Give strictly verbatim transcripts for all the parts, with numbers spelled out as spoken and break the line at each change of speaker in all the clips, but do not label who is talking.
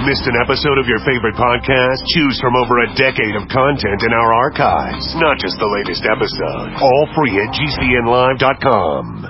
Missed an episode of your favorite podcast? Choose from over a decade of content in our archives, not just the latest episode. All free at G C N live dot com.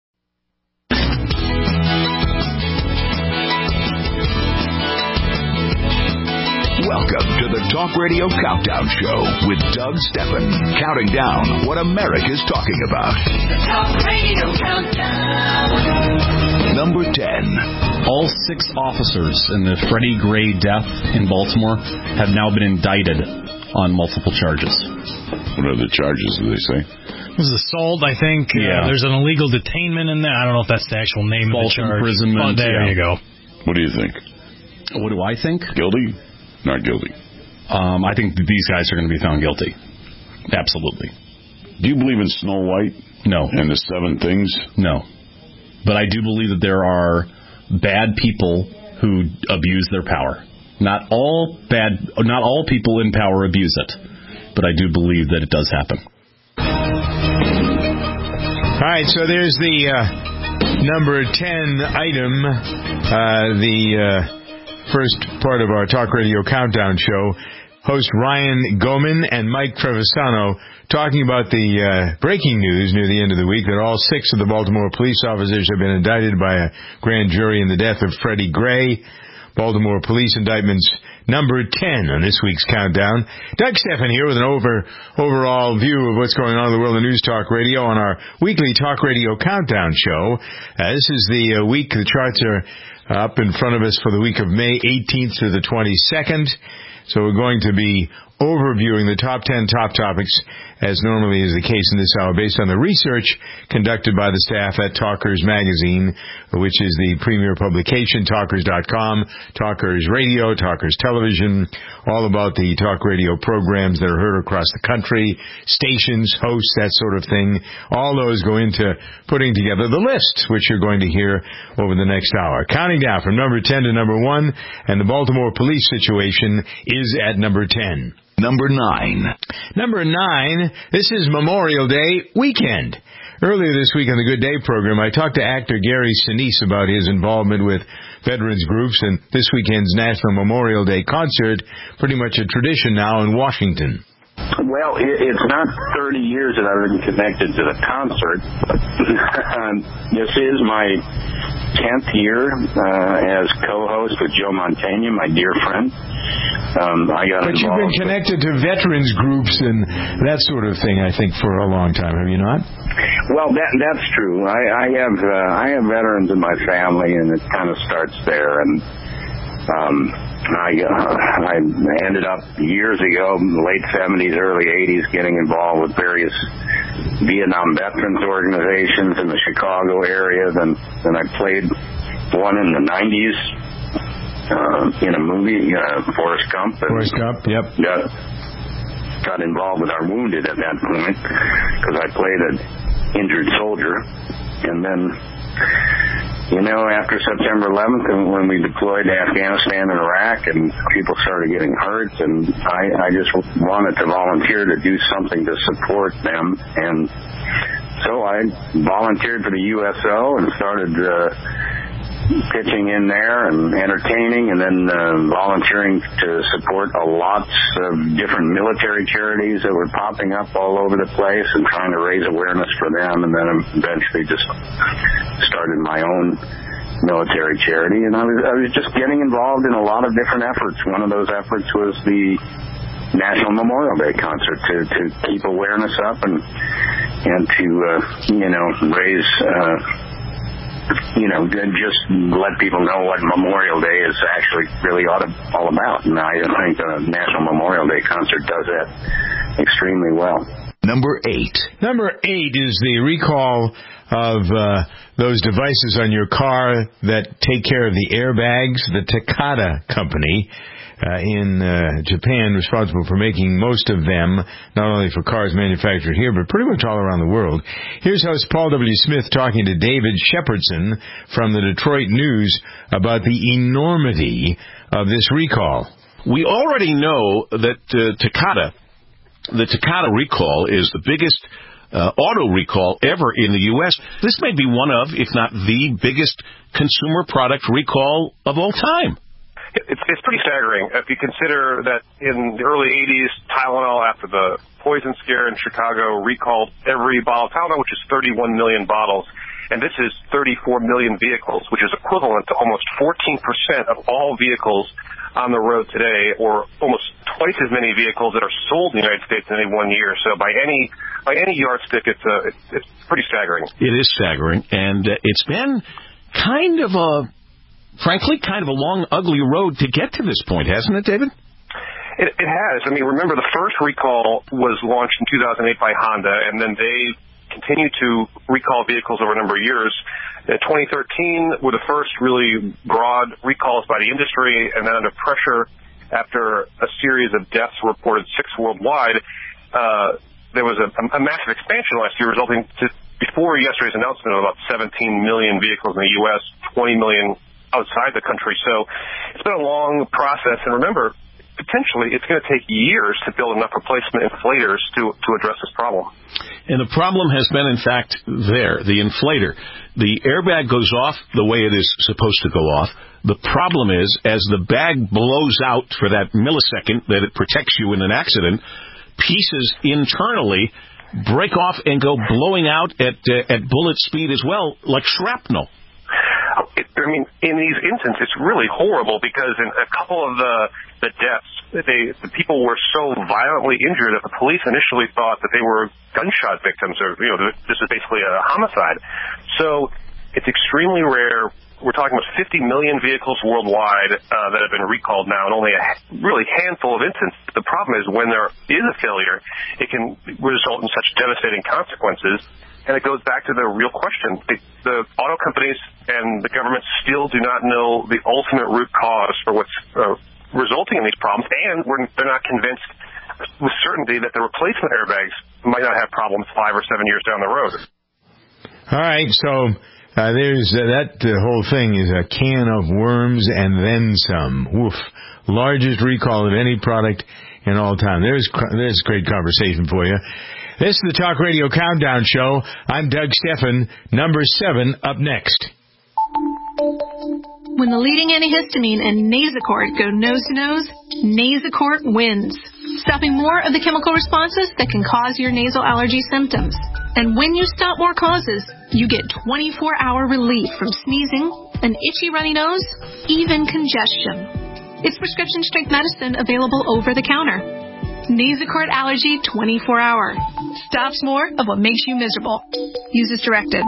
Welcome to the Talk Radio Countdown Show with Doug Steffen, counting down what America's talking about.
The Talk Radio Countdown.
Number ten.
All six officers in the Freddie Gray death in Baltimore have now been indicted on multiple charges.
What are the charges, do they say?
It was assault, I think.
Yeah.
Uh, there's an illegal detainment in there. I don't know if that's the actual name
False
of the charge.
imprisonment.
Oh, there
yeah.
you go.
What do you think?
What do I think?
Guilty? Not guilty.
Um, I think that these guys are going to be found guilty. Absolutely.
Do you believe in Snow White?
No.
And the seven things?
No. But I do believe that there are bad people who abuse their power. Not all bad, not all people in power abuse it, but I do believe that it does happen.
All right, so there's the uh, number ten item, uh, the uh, first part of our Talk Radio Countdown show. Host Ryan Goman and Mike Trevisano talking about the uh, breaking news near the end of the week that all six of the Baltimore police officers have been indicted by a grand jury in the death of Freddie Gray. Baltimore police indictments number ten on this week's countdown. Doug Steffen here with an over overall view of what's going on in the world of News Talk Radio on our weekly Talk Radio Countdown show. Uh, this is the uh, week, the charts are up in front of us for the week of May eighteenth to the twenty-second. So we're going to be overviewing the top ten top topics, as normally is the case in this hour, based on the research conducted by the staff at Talkers Magazine, which is the premier publication, talkers dot com, Talkers Radio, Talkers Television, all about the talk radio programs that are heard across the country, stations, hosts, that sort of thing. All those go into putting together the list, which you're going to hear over the next hour. Counting down from number ten to number one, and the Baltimore police situation is at number ten.
Number nine.
Number nine, this is Memorial Day weekend. Earlier this week on the Good Day program, I talked to actor Gary Sinise about his involvement with veterans groups and this weekend's National Memorial Day concert, pretty much a tradition now in Washington.
Well, it's not thirty years that I've been connected to the concert. This is my tenth year uh, as co-host with Joe Mantegna, my dear friend. Um, I got
but
involved.
You've been connected to veterans groups and that sort of thing, I think, for a long time, have you not?
Well, that that's true. I, I have uh, I have veterans in my family, and it kind of starts there. And um, I uh, I ended up years ago, late seventies, early eighties, getting involved with various Vietnam veterans organizations in the Chicago area. Then then I played one in the nineties. Uh, in a movie, uh, Forrest Gump. And
Forrest Gump, yep.
Got, got involved with our wounded at that point because I played an injured soldier. And then, you know, after September eleventh, when we deployed to Afghanistan and Iraq and people started getting hurt, and I, I just wanted to volunteer to do something to support them. And so I volunteered for the U S O and started uh, pitching in there and entertaining, and then uh, volunteering to support a lots of different military charities that were popping up all over the place and trying to raise awareness for them, and then eventually just started my own military charity. And I was, I was just getting involved in a lot of different efforts. One of those efforts was the National Memorial Day concert to, to keep awareness up and, and to, uh, you know, raise... Uh, you know, just let people know what Memorial Day is actually really all about. And I think the National Memorial Day concert does that extremely well.
Number eight.
Number eight is the recall of uh, those devices on your car that take care of the airbags. The Takata company uh, in uh, Japan, responsible for making most of them, not only for cars manufactured here, but pretty much all around the world. Here's host Paul W. Smith talking to David Shepardson from the Detroit News about the enormity of this recall.
We already know that uh, Takata, the Takata recall is the biggest uh, auto recall ever in the U S. This may be one of, if not the biggest consumer product recall of all time.
It's, it's pretty staggering if you consider that in the early eighties, Tylenol, after the poison scare in Chicago, recalled every bottle of Tylenol, which is thirty-one million bottles. And this is thirty-four million vehicles, which is equivalent to almost fourteen percent of all vehicles on the road today, or almost twice as many vehicles that are sold in the United States in any one year. So by any by any yardstick, it's, uh, it's, it's pretty staggering.
It is staggering, and uh, it's been kind of a... Frankly, kind of a long, ugly road to get to this point, hasn't it, David?
It, it has. I mean, remember, the first recall was launched in two thousand eight by Honda, and then they continued to recall vehicles over a number of years. In twenty thirteen were the first really broad recalls by the industry, and then under pressure after a series of deaths reported, six worldwide, uh, there was a, a massive expansion last year, resulting to, before yesterday's announcement, of about seventeen million vehicles in the U S, twenty million outside the country. So it's been a long process, and remember, potentially it's going to take years to build enough replacement inflators to to address this problem.
And the problem has been, in fact, there, the inflator. The airbag goes off the way it is supposed to go off. The problem is, as the bag blows out for that millisecond that it protects you in an accident, pieces internally break off and go blowing out at uh, at bullet speed as well, like shrapnel.
I mean, in these instances, it's really horrible because in a couple of the the deaths, they the people were so violently injured that the police initially thought that they were gunshot victims, or you know, this is basically a homicide. So it's extremely rare. We're talking about fifty million vehicles worldwide uh, that have been recalled now, and only a really handful of instances. The problem is when there is a failure, it can result in such devastating consequences. And it goes back to the real question. The, the auto companies and the government still do not know the ultimate root cause for what's uh, resulting in these problems, and we're, they're not convinced with certainty that the replacement airbags might not have problems five or seven years down the road.
All right, so uh, there's uh, that uh, whole thing is a can of worms and then some. Woof. Largest recall of any product in all time. There's, there's great conversation for you. This is the Talk Radio Countdown Show. I'm Doug Steffen. Number seven up next.
When the leading antihistamine and Nasacort go nose-to-nose, Nasacort wins, stopping more of the chemical responses that can cause your nasal allergy symptoms. And when you stop more causes, you get twenty-four hour relief from sneezing, an itchy runny nose, even congestion. It's prescription-strength medicine available over the counter. Nasacort Allergy twenty-four hour. Stops more of what makes you miserable. Use as directed.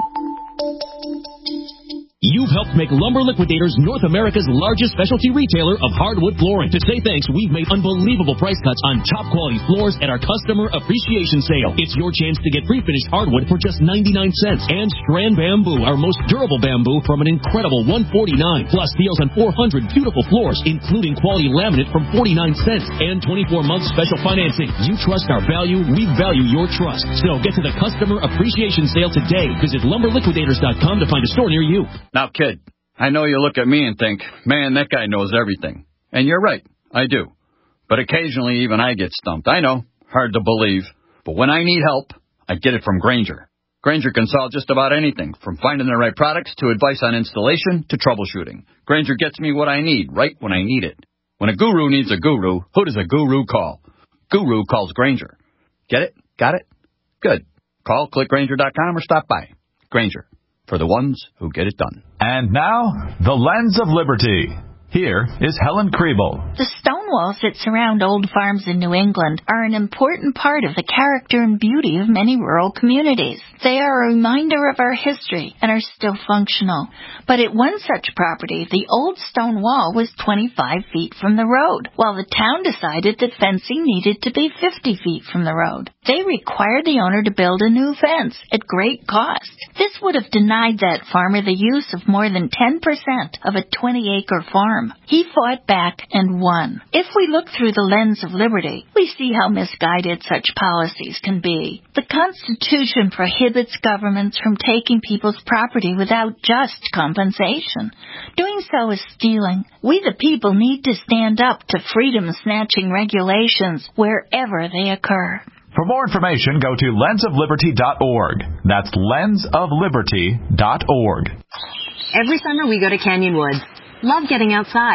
You've helped make Lumber Liquidators North America's largest specialty retailer of hardwood flooring. To say thanks, we've made unbelievable price cuts on top-quality floors at our Customer Appreciation Sale. It's your chance to get pre-finished hardwood for just ninety-nine cents. And Strand Bamboo, our most durable bamboo, from an incredible one forty-nine. Plus deals on four hundred beautiful floors, including quality laminate from forty-nine cents. And twenty-four months special financing. You trust our value, we value your trust. So get to the Customer Appreciation Sale today. Visit lumber liquidators dot com to find a store near you.
Now, kid, I know you look at me and think, man, that guy knows everything. And you're right, I do. But occasionally even I get stumped. I know, hard to believe. But when I need help, I get it from Grainger. Grainger can solve just about anything, from finding the right products to advice on installation to troubleshooting. Grainger gets me what I need right when I need it. When a guru needs a guru, who does a guru call? Guru calls Grainger. Get it? Got it? Good. Call click grainger dot com or stop by. Grainger. For the ones who get it done.
And now, the Lens of Liberty. Here is Helen Kriebel.
The stone walls that surround old farms in New England are an important part of the character and beauty of many rural communities. They are a reminder of our history and are still functional. But at one such property, the old stone wall was twenty-five feet from the road, while the town decided that fencing needed to be fifty feet from the road. They required the owner to build a new fence at great cost. This would have denied that farmer the use of more than ten percent of a twenty-acre farm. He fought back and won. If we look through the lens of liberty, we see how misguided such policies can be. The Constitution prohibits governments from taking people's property without just compensation. Doing so is stealing. We the people need to stand up to freedom-snatching regulations wherever they occur.
For more information, go to lens of liberty dot org. That's lens of liberty dot org.
Every summer we go to Canyon Woods. Love getting outside.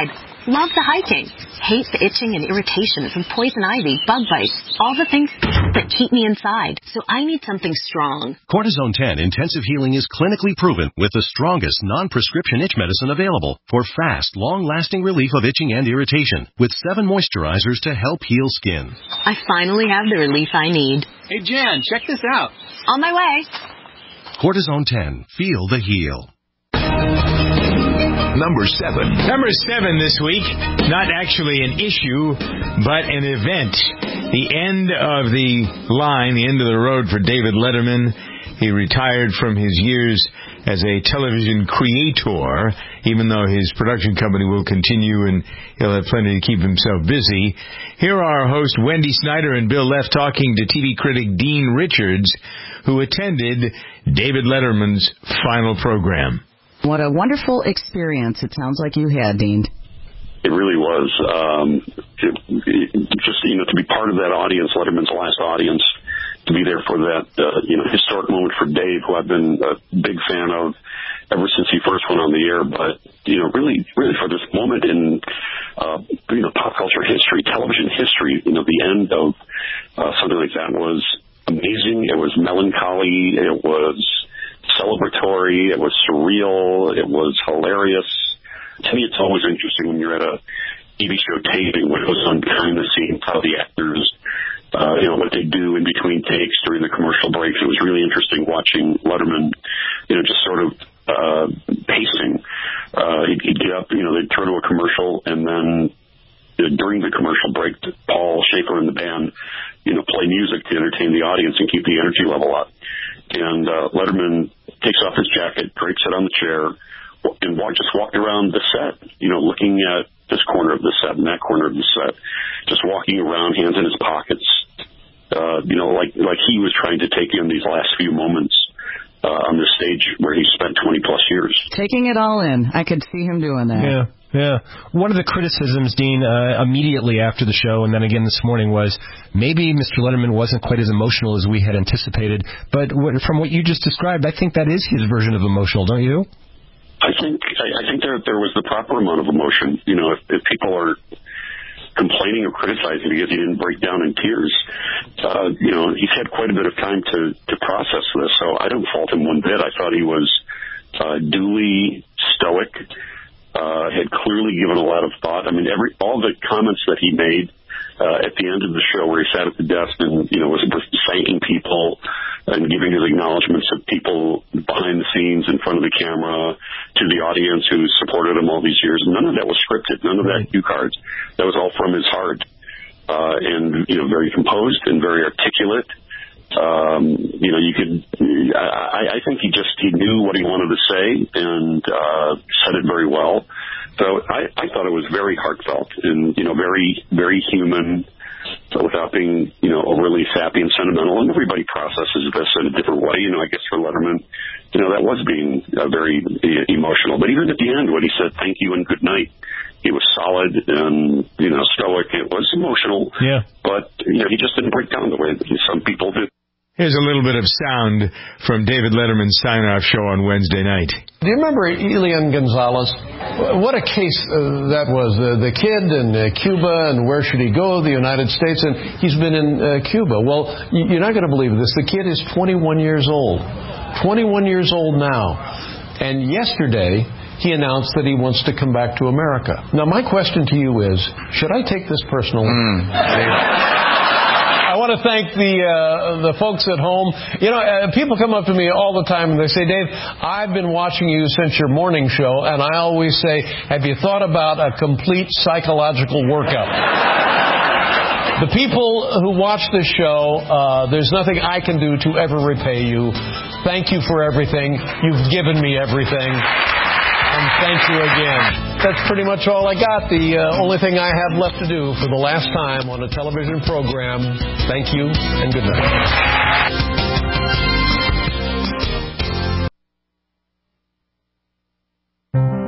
Love the hiking. Hate the itching and irritation from poison ivy, bug bites, all the things that keep me inside. So I need something strong.
Cortisone ten Intensive Healing is clinically proven with the strongest non-prescription itch medicine available for fast, long-lasting relief of itching and irritation with seven moisturizers to help heal skin.
I finally have the relief I need.
Hey, Jan, check this out.
On my way.
Cortisone ten. Feel the heal.
Number seven.
Number seven this week, not actually an issue, but an event. The end of the line, the end of the road for David Letterman. He retired from his years as a television creator, even though his production company will continue and he'll have plenty to keep himself busy. Here are our hosts Wendy Snyder and Bill Leff talking to T V critic Dean Richards, who attended David Letterman's final program.
What a wonderful experience it sounds like you had, Dean.
It really was. Um, it, it, just, you know, to be part of that audience, Letterman's last audience, to be there for that, uh, you know, historic moment for Dave, who I've been a big fan of ever since he first went on the air. But, you know, really, really for this moment in, uh, you know, pop culture history, television history, you know, the end of uh, something like that was amazing. It was melancholy. It was celebratory. It was surreal. It was hilarious. To me, it's always interesting when you're at a T V show taping, what goes on behind the scenes, how the actors, uh, you know, what they do in between takes during the commercial breaks. It was really interesting watching Letterman, you know, just sort of uh, pacing. Uh, he'd, he'd get up, you know, they'd turn to a commercial, and then uh, during the commercial break, Paul Schaefer and the band, you know, play music to entertain the audience and keep the energy level up. And uh, Letterman takes off his jacket, drapes it on the chair, and walk, just walked around the set, you know, looking at this corner of the set and that corner of the set, just walking around, hands in his pockets, uh, you know, like like he was trying to take in these last few moments uh, on the stage where he spent twenty plus years.
Taking it all in. I could see him doing that.
Yeah. Yeah. One of the criticisms, Dean, uh, immediately after the show and then again this morning was maybe Mister Letterman wasn't quite as emotional as we had anticipated. But what, from what you just described, I think that is his version of emotional, don't you?
I think I, I think there there was the proper amount of emotion. You know, if, if people are complaining or criticizing because he didn't break down in tears, uh, you know, he's had quite a bit of time to, to process this. So I don't fault him one bit. I thought he was uh, duly stoic. Uh, had clearly given a lot of thought. I mean, every all the comments that he made uh, at the end of the show, where he sat at the desk and you know was thanking people and giving his acknowledgments of people behind the scenes, in front of the camera, to the audience who supported him all these years. None of that was scripted. None of that cue cards. That was all from his heart, uh, and you know, very composed and very articulate. Um, you know, you could, I, I think he just, he knew what he wanted to say and, uh, said it very well. So I, I thought it was very heartfelt and, you know, very, very human, without being, you know, overly sappy and sentimental. And everybody processes this in a different way. You know, I guess for Letterman, you know, that was being uh, very e- emotional. But even at the end, when he said thank you and good night, he was solid and, you know, stoic. It was emotional.
Yeah.
But, you know, he just didn't break down the way that some people do.
Here's a little bit of sound from David Letterman's sign-off show on Wednesday night.
Do you remember Elian Gonzalez? What a case uh, that was. Uh, the kid in uh, Cuba, and where should he go? The United States, and he's been in uh, Cuba. Well, you're not going to believe this. The kid is twenty-one years old. twenty-one years old now. And yesterday, he announced that he wants to come back to America. Now, my question to you is, should I take this personally? Mm. I want to thank the uh, the folks at home. You know, uh, people come up to me all the time and they say, Dave, I've been watching you since your morning show, and I always say, have you thought about a complete psychological workup? The people who watch this show, uh, there's nothing I can do to ever repay you. Thank you for everything. You've given me everything. And thank you again. That's pretty much all I got. The uh, only thing I have left to do for the last time on a television program. Thank you and good night.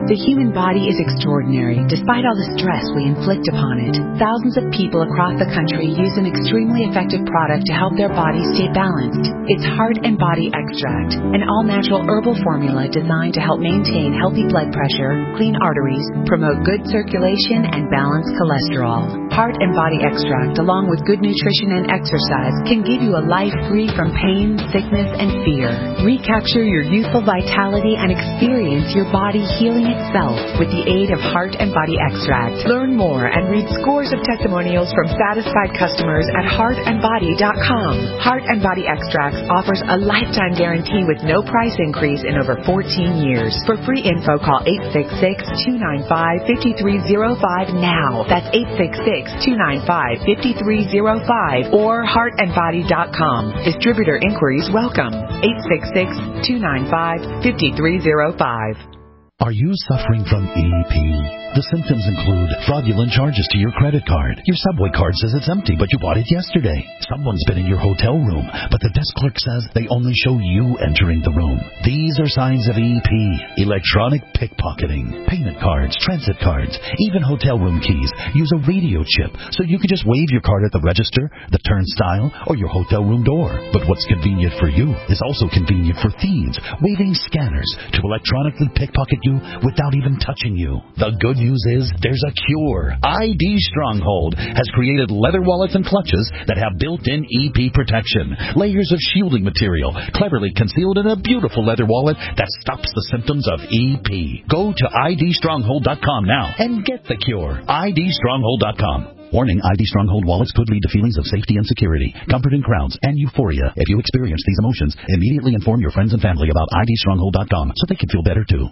The human body is extraordinary, despite all the stress we inflict upon it. Thousands of people across the country use an extremely effective product to help their bodies stay balanced. It's Heart and Body Extract, an all-natural herbal formula designed to help maintain healthy blood pressure, clean arteries, promote good circulation, and balance cholesterol. Heart and Body Extract, along with good nutrition and exercise, can give you a life free from pain, sickness, and fear. Recapture your youthful vitality and experience your body healing itself with the aid of Heart and Body Extract. Learn more and read scores of testimonials from satisfied customers at heart and body dot com. Heart and Body Extracts offers a lifetime guarantee with no price increase in over fourteen years. For free info, call eight six six, two nine five, five three zero five now. That's eight six six, two nine five, five three zero five or heart and body dot com. Distributor inquiries welcome. eight six six, two nine five, five three zero five.
Are you suffering from E P? The symptoms include fraudulent charges to your credit card. Your subway card says it's empty, but you bought it yesterday. Someone's been in your hotel room, but the desk clerk says they only show you entering the room. These are signs of E P. Electronic pickpocketing. Payment cards, transit cards, even hotel room keys use a radio chip, so you can just wave your card at the register, the turnstile, or your hotel room door. But what's convenient for you is also convenient for thieves, waving scanners to electronically pickpocket you without even touching you. The good news is there's a cure. I D Stronghold has created leather wallets and clutches that have built-in E P protection. Layers of shielding material cleverly concealed in a beautiful leather wallet that stops the symptoms of E P. Go to I D stronghold dot com now and get the cure. I D stronghold dot com. Warning, I D Stronghold wallets could lead to feelings of safety and security, comfort in crowds, and euphoria. If you experience these emotions, immediately inform your friends and family about I D stronghold dot com so they can feel better too.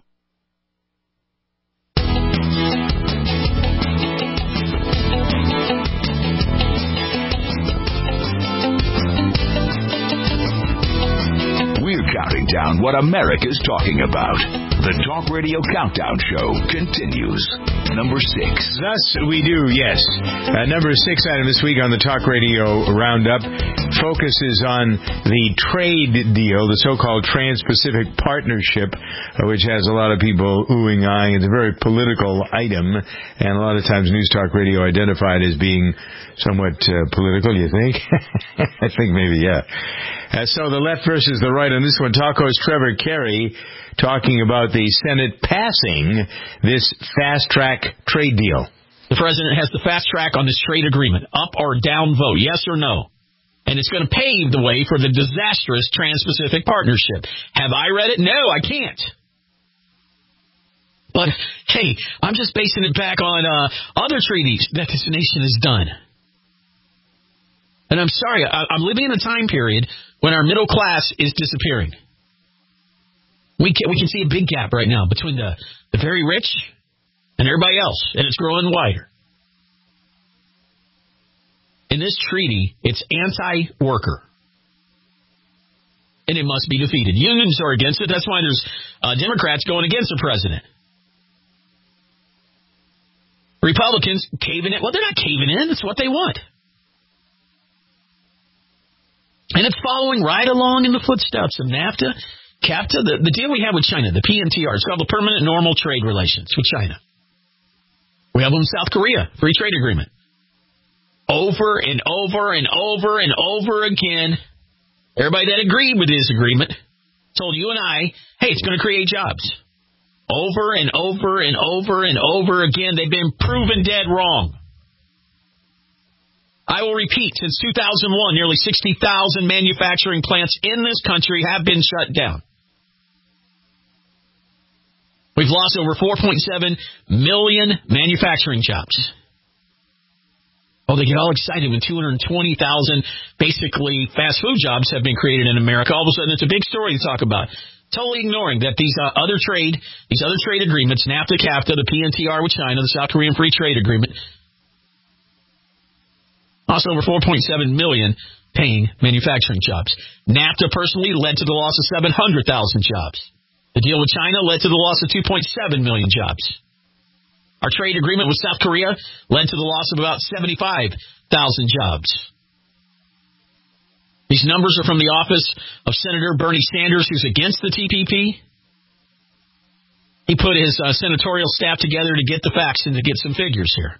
Counting down what America's talking about. The Talk Radio Countdown Show continues. Number six.
Thus we do, yes. Uh, number six item this week on the Talk Radio Roundup focuses on the trade deal, the so-called Trans-Pacific Partnership, uh, which has a lot of people oohing, eyeing. It's a very political item, and a lot of times News Talk Radio identified as being somewhat uh, political, you think? I think maybe, yeah. Uh, so the left versus the right on this one. Talko's Trevor Carey talking about the Senate passing this fast-track trade deal.
The president has the fast track on this trade agreement. Up or down vote, yes or no. And it's going to pave the way for the disastrous Trans-Pacific Partnership. Have I read it? No, I can't. But, hey, I'm just basing it back on uh, other treaties that this nation has done. And I'm sorry, I, I'm living in a time period when our middle class is disappearing. We can, we can see a big gap right now between the, the very rich and everybody else, and it's growing wider. In this treaty, it's anti-worker. And it must be defeated. Unions are against it. That's why there's uh, Democrats going against the president. Republicans caving in. Well, they're not caving in. It's what they want. And it's following right along in the footsteps of NAFTA, CAFTA, the, the deal we have with China, the P N T R. It's called the Permanent Normal Trade Relations with China. We have them in South Korea, free trade agreement. Over and over and over and over again, everybody that agreed with this agreement told you and I, hey, it's going to create jobs. Over and over and over and over again, they've been proven dead wrong. I will repeat, since two thousand one, nearly sixty thousand manufacturing plants in this country have been shut down. We've lost over four point seven million manufacturing jobs. Oh, they get all excited when two hundred twenty thousand basically fast food jobs have been created in America. All of a sudden, it's a big story to talk about. Totally ignoring that these uh, other trade, these other trade agreements, NAFTA, CAFTA, the P N T R with China, the South Korean Free Trade Agreement, lost over four point seven million paying manufacturing jobs. NAFTA personally led to the loss of seven hundred thousand jobs. The deal with China led to the loss of two point seven million jobs. Our trade agreement with South Korea led to the loss of about seventy-five thousand jobs. These numbers are from the office of Senator Bernie Sanders, who's against the T P P. He put his uh, senatorial staff together to get the facts and to get some figures here.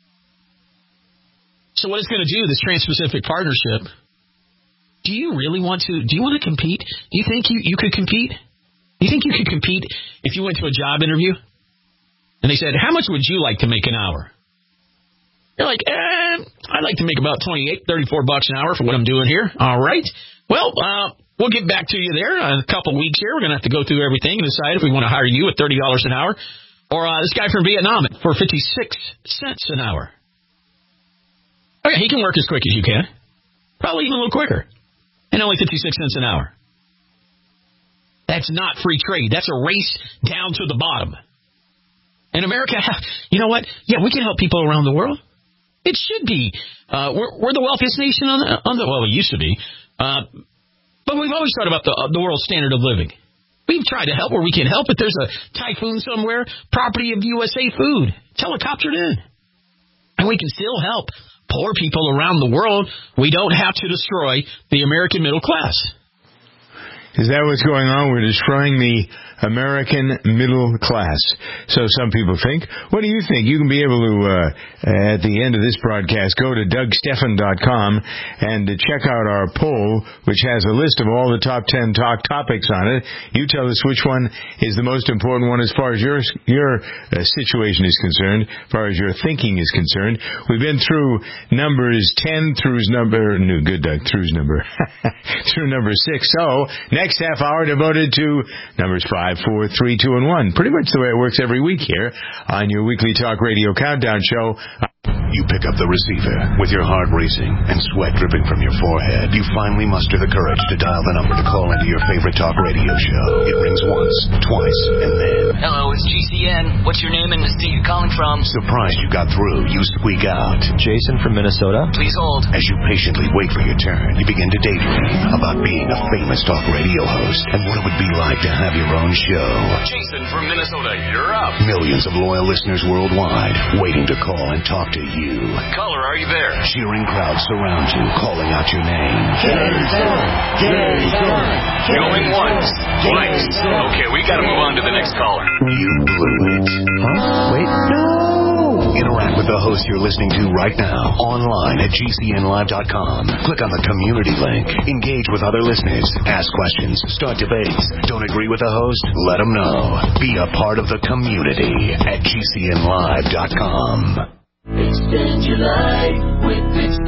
So what it's going to do, this Trans-Pacific Partnership, do you really want to, do you want to compete? Do you think you, you could compete? Do you think you could compete if you went to a job interview? And they said, how much would you like to make an hour? You're like, eh, I'd like to make about twenty-eight, thirty-four bucks an hour for what I'm doing here. All right. Well, uh, we'll get back to you there in a couple weeks here. We're going to have to go through everything and decide if we want to hire you at thirty dollars an hour or uh, this guy from Vietnam for fifty-six cents an hour. Okay, he can work as quick as you can. Probably even a little quicker. And only fifty-six cents an hour. That's not free trade. That's a race down to the bottom. In America, you know what? Yeah, we can help people around the world. It should be. Uh, we're, we're the wealthiest nation on the, on the, well, we used to be. Uh, but we've always thought about the, uh, the world's standard of living. We've tried to help where we can help. If there's a typhoon somewhere, property of U S A Food, helicoptered in. And we can still help poor people around the world. We don't have to destroy the American middle class.
Is that what's going on? We're destroying the American middle class. So some people think. What do you think? You can be able to, uh, at the end of this broadcast, go to Doug Stephan dot com and check out our poll, which has a list of all the top ten talk topics on it. You tell us which one is the most important one as far as your your uh, situation is concerned, as far as your thinking is concerned. We've been through numbers ten through number, no, good Doug, through number, through number six. So, next half hour devoted to numbers five, four, three, two, and one. Pretty much the way it works every week here on your weekly talk radio countdown show.
You pick up the receiver with your heart racing and sweat dripping from your forehead. You finally muster the courage to dial the number to call into your favorite talk radio show. It rings once, twice, and then...
Hello, it's G C N. What's your name and the state you're calling from?
Surprised you got through, you squeak out.
Jason from Minnesota. Please hold.
As you patiently wait for your turn, you begin to daydream about being a famous talk radio host and what it would be like to have your own show.
Jason from Minnesota, you're up.
Millions of loyal listeners worldwide waiting to call and talk to you.
Caller, are you there?
Cheering crowds surround you, calling out your name.
Jason! Jason! Going once, twice. Okay, we gotta move on to the next caller.
You blew it.
Huh? Wait, no!
Interact with the host you're listening to right now, online at G C N live dot com. Click on the community link. Engage with other listeners. Ask questions. Start debates. Don't agree with the host? Let them know. Be a part of the community at G C N live dot com.
Extend your life with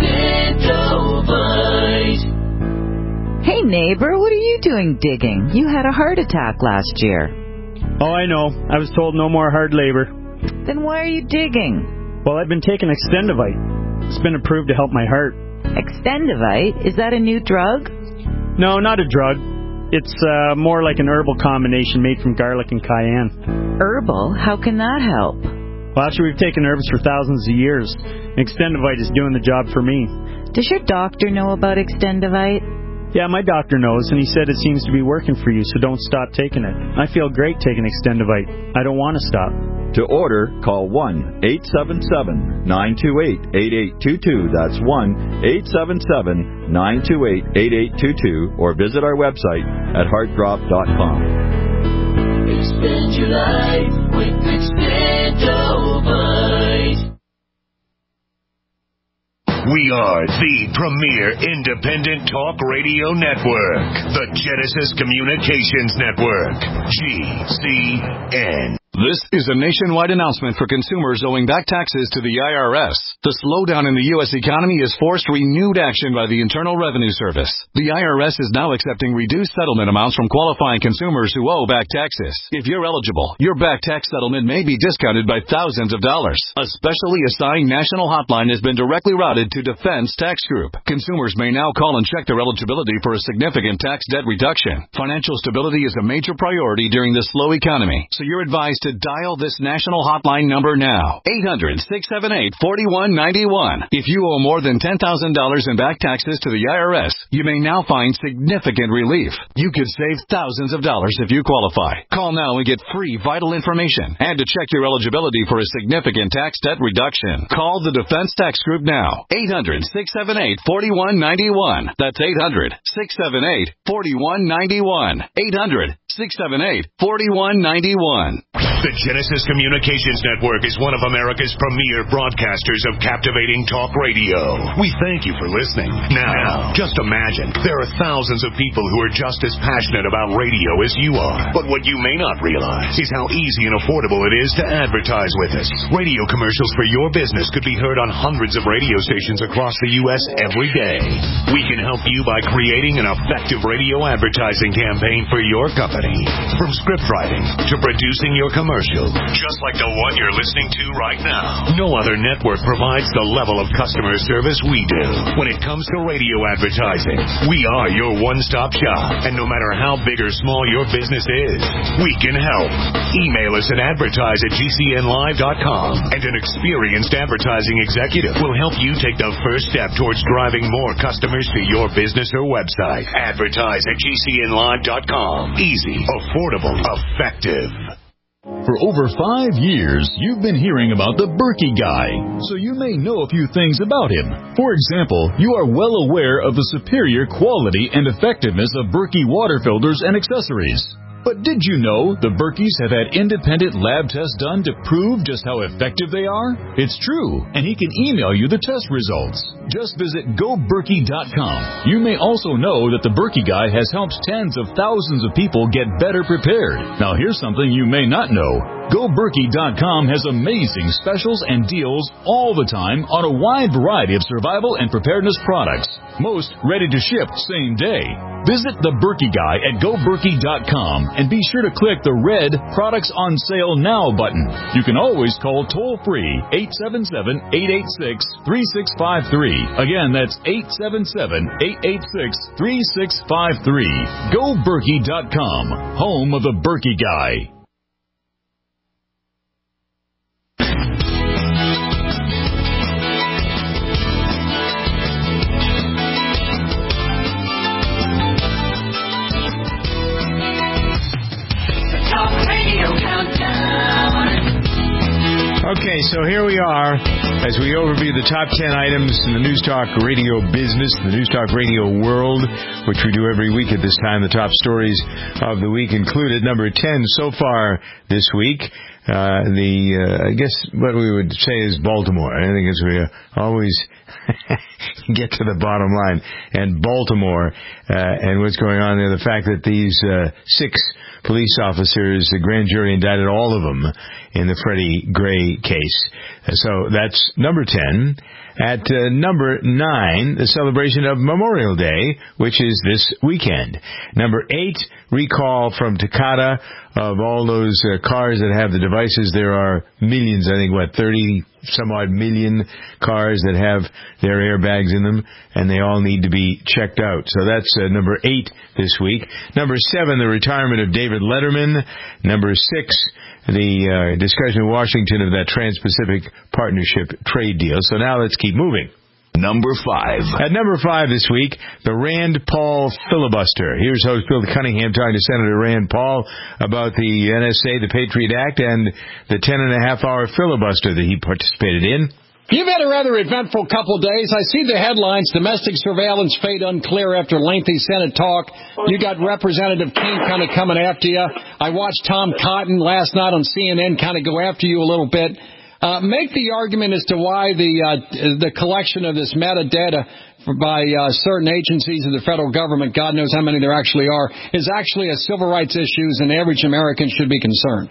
Extendovite.
Hey neighbor, what are you doing digging? You had a heart attack last year.
Oh, I know. I was told no more hard labor.
Then why are you digging?
Well, I've been taking Extendovite. It's been approved to help my heart.
Extendovite? Is that a new drug?
No, not a drug. It's uh, more like an herbal combination made from garlic and cayenne.
Herbal? How can that help?
Well, after we've taken herbs for thousands of years, Extendovite is doing the job for me.
Does your doctor know about Extendovite?
Yeah, my doctor knows, and he said it seems to be working for you, so don't stop taking it. I feel great taking Extendovite. I don't want to stop.
To order, call one eight seven seven, nine two eight, eight eight two two. That's one eight seven seven, nine two eight, eight eight two two, or visit our website at heartdrop dot com.
Expand your life with Extendovite.
We are the premier independent talk radio network, the Genesis Communications Network, G C N.
This is a nationwide announcement for consumers owing back taxes to the I R S. The slowdown in the U S economy has forced renewed action by the Internal Revenue Service. The I R S is now accepting reduced settlement amounts from qualifying consumers who owe back taxes. If you're eligible, your back tax settlement may be discounted by thousands of dollars. A specially assigned national hotline has been directly routed to Defense Tax Group. Consumers may now call and check their eligibility for a significant tax debt reduction. Financial stability is a major priority during this slow economy, so you're advised to dial this national hotline number now. eight hundred, six seven eight, four one nine one. If you owe more than ten thousand dollars in back taxes to the I R S, you may now find significant relief. You could save thousands of dollars if you qualify. Call now and get free vital information and to check your eligibility for a significant tax debt reduction. Call the Defense Tax Group now. eight hundred, six seven eight, four one nine one. That's eight hundred, six seven eight, four one nine one. eight hundred, six seven eight, four one nine one.
The Genesis Communications Network is one of America's premier broadcasters of captivating talk radio. We thank you for listening. Now, just imagine, there are thousands of people who are just as passionate about radio as you are. But what you may not realize is how easy and affordable it is to advertise with us. Radio commercials for your business could be heard on hundreds of radio stations across the U S every day. We can help you by creating an effective radio advertising campaign for your company. From script writing to producing your commercial. Commercial, just like the one you're listening to right now. No other network provides the level of customer service we do. When it comes to radio advertising, we are your one-stop shop. And no matter how big or small your business is, we can help. Email us at advertise at G C N live dot com, and an experienced advertising executive will help you take the first step towards driving more customers to your business or website. Advertise at G C N live dot com. Easy, affordable, effective.
For over five years, you've been hearing about the Berkey Guy, so you may know a few things about him. For example, you are well aware of the superior quality and effectiveness of Berkey water filters and accessories. But did you know the Berkeys have had independent lab tests done to prove just how effective they are? It's true, and he can email you the test results. Just visit go berkey dot com. You may also know that the Berkey Guy has helped tens of thousands of people get better prepared. Now here's something you may not know. go berkey dot com has amazing specials and deals all the time on a wide variety of survival and preparedness products. Most ready to ship same day. Visit the Berkey Guy at go berkey dot com and be sure to click the red Products on Sale Now button. You can always call toll-free eight seven seven, eight eight six, three six five three. Again, that's eight seven seven, eight eight six, three six five three. go berkey dot com, home of the Berkey Guy.
Okay, so here we are as we overview the top ten items in the News Talk radio business, the News Talk radio world, which we do every week at this time. The top stories of the week included. Number ten so far this week. Uh, the, uh, I guess what we would say is Baltimore. I think it's we always get to the bottom line. And Baltimore, uh, and what's going on there, the fact that these, uh, six police officers, the grand jury indicted all of them in the Freddie Gray case. So that's number ten. At uh, number nine, the celebration of Memorial Day, which is this weekend. Number eight, recall from Takata of all those uh, cars that have the devices. There are millions, I think, what, thirty some odd million cars that have their airbags in them, and they all need to be checked out. So that's uh, number eight this week. Number seven, the retirement of David Letterman. Number six, the uh, discussion in Washington of that Trans-Pacific Partnership trade deal. So now let's keep moving.
Number five.
At number five this week, the Rand Paul filibuster. Here's host Bill Cunningham talking to Senator Rand Paul about the N S A, the Patriot Act, and the ten and a half hour filibuster that he participated in.
You've had a rather eventful couple days. I see the headlines, domestic surveillance fate unclear after lengthy Senate talk. You got Representative King kind of coming after you. I watched Tom Cotton last night on C N N kind of go after you a little bit. Uh, make the argument as to why the uh, the collection of this metadata by uh, certain agencies of the federal government, God knows how many there actually are, is actually a civil rights issue and the average American should be concerned.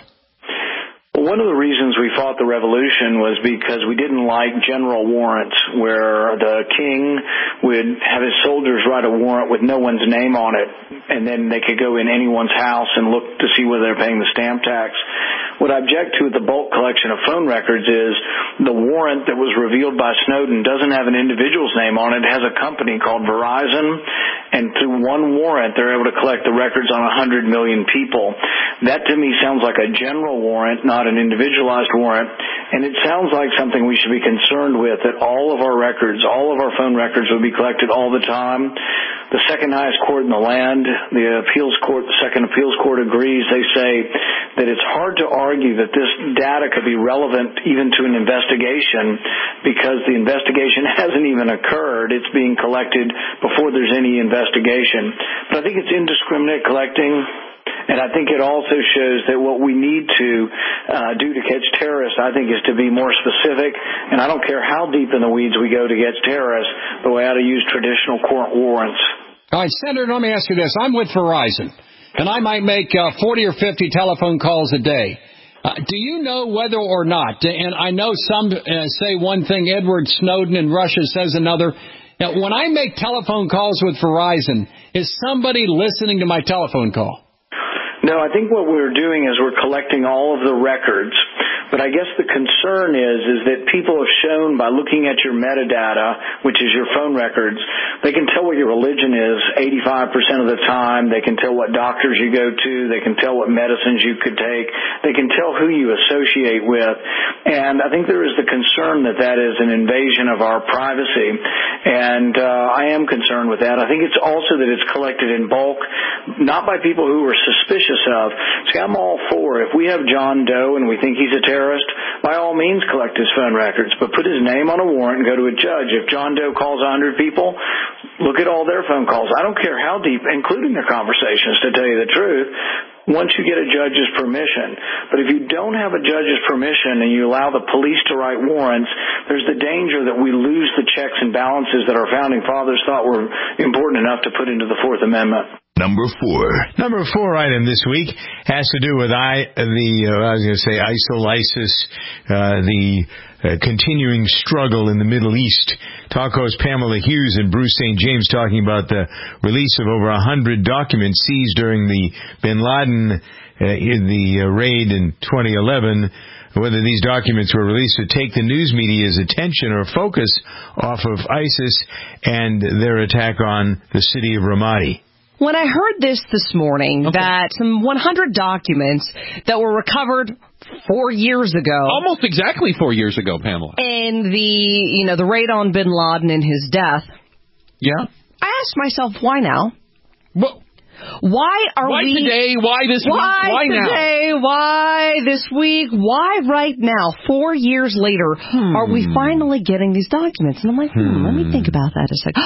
One of the reasons we fought the revolution was because we didn't like general warrants where the king would have his soldiers write a warrant with no one's name on it, and then they could go in anyone's house and look to see whether they're paying the stamp tax. What I object to with the bulk collection of phone records is the warrant that was revealed by Snowden doesn't have an individual's name on it. It has a company called Verizon, and through one warrant, they're able to collect the records on one hundred million people. That to me sounds like a general warrant, not an individualized warrant, and it sounds like something we should be concerned with, that all of our records, all of our phone records would be collected all the time. The second highest court in the land, the appeals court, the second appeals court agrees. They say that it's hard to argue that this data could be relevant even to an investigation because the investigation hasn't even occurred. It's being collected before there's any investigation. But I think it's indiscriminate collecting. And I think it also shows that what we need to uh, do to catch terrorists, I think, is to be more specific. And I don't care how deep in the weeds we go to catch terrorists, but we ought to use traditional court warrants.
All right, Senator, let me ask you this. I'm with Verizon, and I might make uh, forty or fifty telephone calls a day. Uh, do you know whether or not, and I know some uh, say one thing, Edward Snowden in Russia says another. Now, when I make telephone calls with Verizon, is somebody listening to my telephone call?
No, I think what we're doing is we're collecting all of the records. But I guess the concern is is that people have shown by looking at your metadata, which is your phone records, they can tell what your religion is eighty-five percent of the time. They can tell what doctors you go to. They can tell what medicines you could take. They can tell who you associate with. And I think there is the concern that that is an invasion of our privacy. And uh, I am concerned with that. I think it's also that it's collected in bulk, not by people who are suspicious of. See, I'm all for, if we have John Doe and we think he's a terrorist, by all means collect his phone records, but put his name on a warrant and go to a judge. If John Doe calls one hundred people, look at all their phone calls. I don't care how deep, including their conversations, to tell you the truth, once you get a judge's permission. But if you don't have a judge's permission and you allow the police to write warrants, there's the danger that we lose the checks and balances that our founding fathers thought were important enough to put into the Fourth Amendment.
Number four.
Number four item this week has to do with I, the, uh, I was going to say ISIL, ISIS, uh, the uh, continuing struggle in the Middle East. Talk host Pamela Hughes and Bruce Saint James talking about the release of over one hundred documents seized during the bin Laden uh, in the uh, raid in twenty eleven. Whether these documents were released to take the news media's attention or focus off of ISIS and their attack on the city of Ramadi.
When I heard this this morning, okay. that some one hundred documents that were recovered four years ago.
Almost exactly four years ago, Pamela.
And the, you know, the raid on bin Laden and his death.
Yeah.
I asked myself, why now?
Well,
why are
why
we...
Why today? Why this
why
week? Why
today,
now?
Why today? Why this week? Why right now? Four years later, hmm. are we finally getting these documents? And I'm like, hmm, hmm let me think about that a second.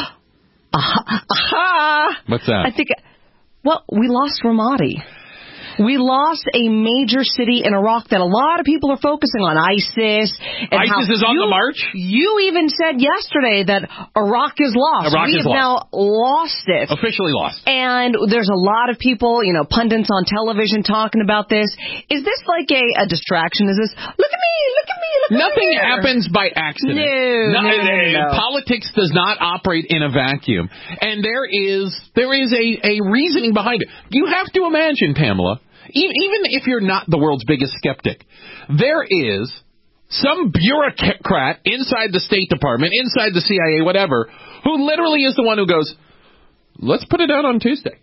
Aha! Aha!
What's that?
I think, well, we lost Ramadi. We lost a major city in Iraq that a lot of people are focusing on, ISIS. And
ISIS is on
you,
the march?
You even said yesterday that Iraq is lost.
Iraq
we
is
have
lost.
now lost it.
Officially lost.
And there's a lot of people, you know, pundits on television talking about this. Is this like a, a distraction? Is this, look at me, look at me, look at
Nothing
me? Nothing
happens by accident.
No, no, no, no, no.
Politics does not operate in a vacuum. And there is there is a, a reasoning behind it. You have to imagine, Pamela, even if you're not the world's biggest skeptic, there is some bureaucrat inside the State Department, inside the C I A, whatever, who literally is the one who goes, let's put it out on Tuesday.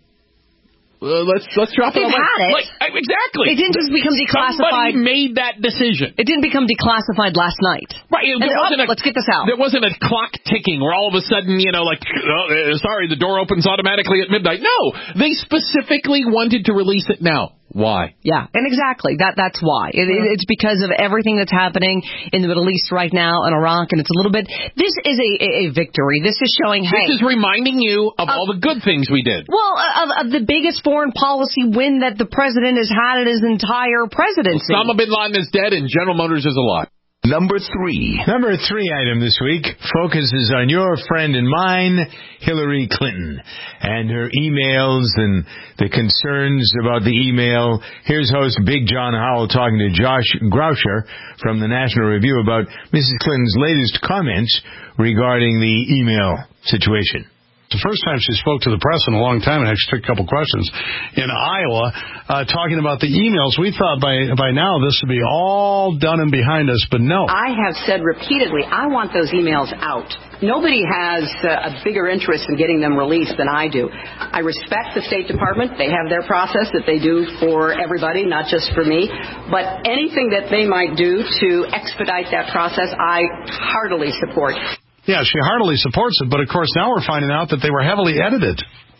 Uh, let's let's drop
They've
it.
Had it.
Like, exactly.
It didn't just become declassified.
Somebody made that decision.
It didn't become declassified last night.
Right. It, there wasn't
oh,
a,
let's get this out.
There wasn't a clock ticking where all of a sudden, you know, like, oh, sorry, the door opens automatically at midnight. No, they specifically wanted to release it now. Why?
Yeah, and exactly. That That's why. It, it, it's because of everything that's happening in the Middle East right now in Iraq, and it's a little bit... This is a, a, a victory. This is showing, hey...
This is reminding you of uh, all the good things we did.
Well, of, of the biggest foreign policy win that the president has had in his entire presidency.
Osama bin Laden is dead and General Motors is alive.
Number three.
Number three item this week focuses on your friend and mine, Hillary Clinton, and her emails and the concerns about the email. Here's host Big John Howell talking to Josh Groucher from the National Review about Missus Clinton's latest comments regarding the email situation.
The first time she spoke to the press in a long time and actually took a couple questions in Iowa, uh, talking about the emails. We thought by by now this would be all done and behind us, but no.
I have said repeatedly, I want those emails out. Nobody has uh, a bigger interest in getting them released than I do. I respect the State Department. They have their process that they do for everybody, not just for me. But anything that they might do to expedite that process, I heartily support.
Yeah, she heartily supports it, but of course now we're finding out that they were heavily edited.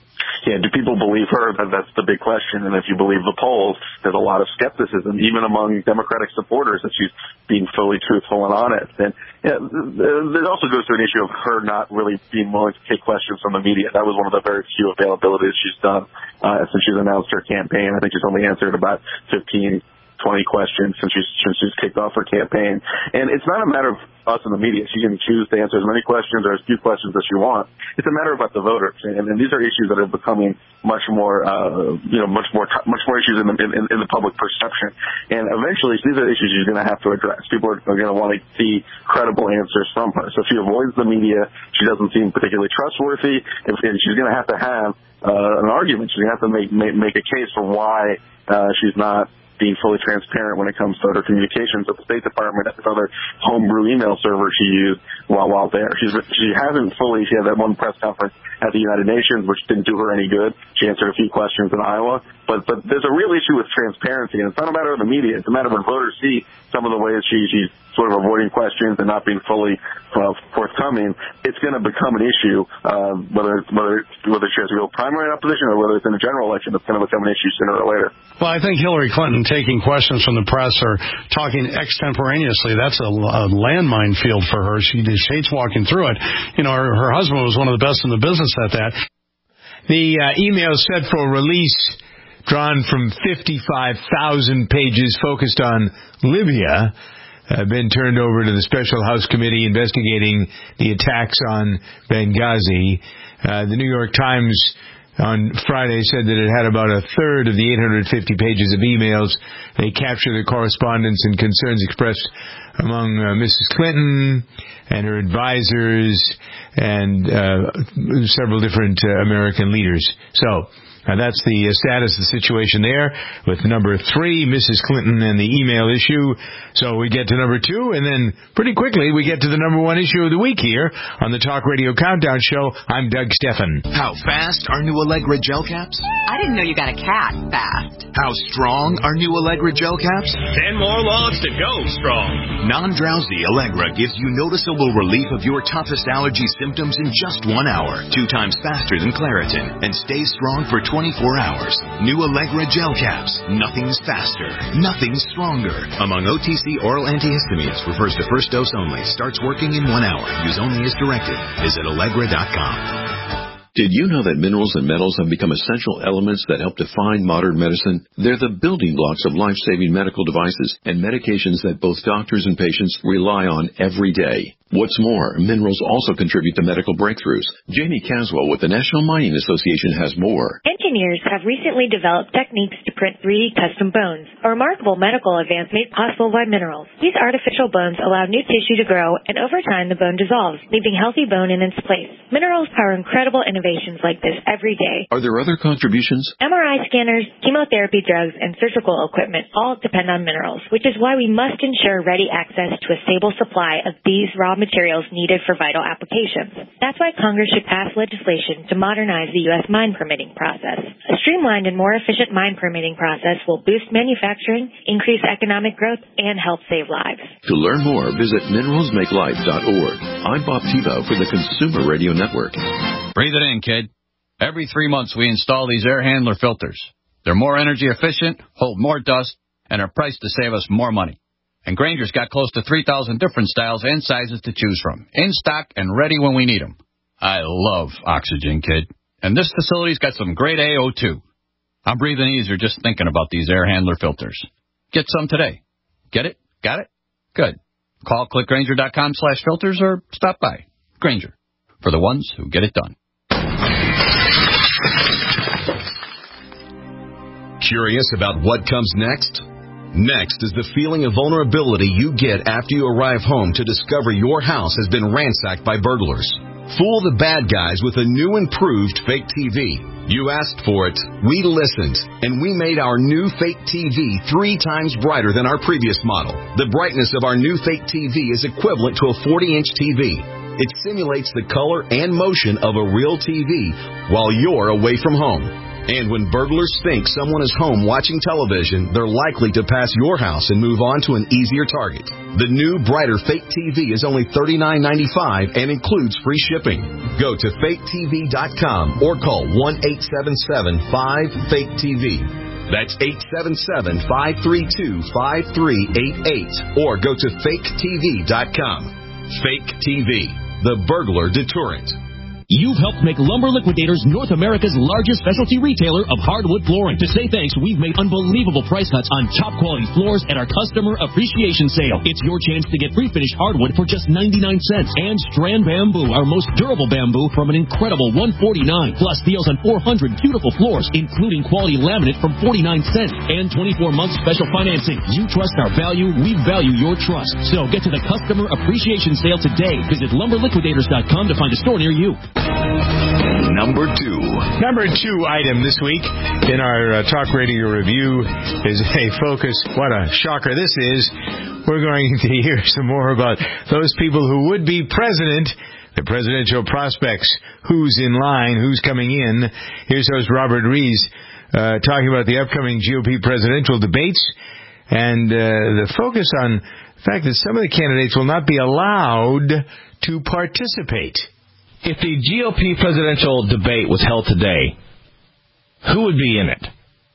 yeah, do people believe her? That's the big question. And if you believe the polls, there's a lot of skepticism, even among Democratic supporters, that she's being fully truthful and honest. And yeah, it also goes to an issue of her not really being willing to take questions from the media. That was one of the very few availabilities she's done uh, since she's announced her campaign. I think she's only answered about fifteen, twenty questions since she's, since she's kicked off her campaign. And it's not a matter of us in the media. She can choose to answer as many questions or as few questions as she wants. It's a matter about the voters. And, and these are issues that are becoming much more, uh, you know, much more, much more issues in the, in, in the public perception. And eventually, these are issues she's going to have to address. People are, are going to want to see credible answers from her. So if she avoids the media, she doesn't seem particularly trustworthy, and, and she's going to have to have uh, an argument. She's going to have to make, make, make a case for why uh, she's not being fully transparent when it comes to her communications with the State Department and this other homebrew email server she used while while there. She's she hasn't fully. She had that one press conference at the United Nations, which didn't do her any good. She answered a few questions in Iowa, but but there's a real issue with transparency, and it's not a matter of the media. It's a matter of when voters see some of the ways she she's sort of avoiding questions and not being fully uh, forthcoming. It's going to become an issue, uh, whether whether whether she has a real primary opposition or whether it's in a general election. It's going to become an issue sooner or later.
Well, I think Hillary Clinton taking questions from the press or talking extemporaneously, that's a, a landmine field for her. She just hates walking through it. You know, her, her husband was one of the best in the business at that.
The uh, email set for release, drawn from fifty-five thousand pages focused on Libya, have been turned over to the Special House Committee investigating the attacks on Benghazi. Uh, the New York Times on Friday said that it had about a third of the eight hundred fifty pages of emails. They capture the correspondence and concerns expressed among uh, Missus Clinton and her advisors and uh, several different uh, American leaders. So Uh, that's the uh, status of the situation there with number three, Missus Clinton and the email issue. So we get to number two, and then pretty quickly we get to the number one issue of the week here on the Talk Radio Countdown Show. I'm Doug Steffen.
How fast are new Allegra gel caps?
I didn't know you got a cat fast.
How strong are new Allegra gel caps?
Ten more logs to go strong.
Non-drowsy Allegra gives you noticeable relief of your toughest allergy symptoms in just one hour, two times faster than Claritin, and stays strong for twenty-four hours. New Allegra gel caps. Nothing's faster. Nothing's stronger. Among O T C oral antihistamines. Refers to first dose only. Starts working in one hour. Use only as directed. Visit Allegra dot com.
Did you know that minerals and metals have become essential elements that help define modern medicine? They're the building blocks of life-saving medical devices and medications that both doctors and patients rely on every day. What's more, minerals also contribute to medical breakthroughs. Jamie Caswell with the National Mining Association has more.
Engineers have recently developed techniques to print three D custom bones, a remarkable medical advance made possible by minerals. These artificial bones allow new tissue to grow, and over time the bone dissolves, leaving healthy bone in its place. Minerals power incredible innovations like this every day.
Are there other contributions?
M R I scanners, chemotherapy drugs, and surgical equipment all depend on minerals, which is why we must ensure ready access to a stable supply of these raw materials needed for vital applications. That's why Congress should pass legislation to modernize the U S mine permitting process. A streamlined and more efficient mine permitting process will boost manufacturing, increase economic growth, and help save lives.
To learn more, visit minerals make life dot org. I'm Bob Tebow for the Consumer Radio Network.
Breathe it in, kid. Every three months we install these air handler filters. They're more energy efficient, hold more dust, and are priced to save us more money. And Grainger's got close to three thousand different styles and sizes to choose from, in stock and ready when we need them. I love Oxygen, kid. And this facility's got some great A O two. I'm breathing easier just thinking about these air handler filters. Get some today. Get it? Got it? Good. Call click grainger dot com slash filters or stop by. Grainger, for the ones who get it done.
Curious about what comes next? Next is the feeling of vulnerability you get after you arrive home to discover your house has been ransacked by burglars. Fool the bad guys with a new improved fake T V. You asked for it, we listened, and we made our new fake T V three times brighter than our previous model. The brightness of our new fake T V is equivalent to a forty-inch T V. It simulates the color and motion of a real T V while you're away from home. And when burglars think someone is home watching television, they're likely to pass your house and move on to an easier target. The new, brighter Fake T V is only thirty-nine ninety-five and includes free shipping. Go to fake T V dot com or call one eight seven seven five fake T V. That's eight seven seven, five three two, five three eight eight. Or go to fake T V dot com. Fake T V, the burglar deterrent.
You've helped make Lumber Liquidators North America's largest specialty retailer of hardwood flooring. To say thanks, we've made unbelievable price cuts on top-quality floors at our Customer Appreciation Sale. It's your chance to get pre-finished hardwood for just ninety-nine cents. And Strand Bamboo, our most durable bamboo, from an incredible one forty-nine. Plus deals on four hundred beautiful floors, including quality laminate from forty-nine cents. And twenty-four months special financing. You trust our value, we value your trust. So get to the Customer Appreciation Sale today. Visit lumber liquidators dot com to find a store near you.
Number two.
Number two item this week in our uh, Talk Radio Review is a focus. What a shocker this is. We're going to hear some more about those people who would be president, the presidential prospects, who's in line, who's coming in. Here's host Robert Rees uh, talking about the upcoming G O P presidential debates and uh, the focus on the fact that some of the candidates will not be allowed to participate.
If the G O P presidential debate was held today, who would be in it?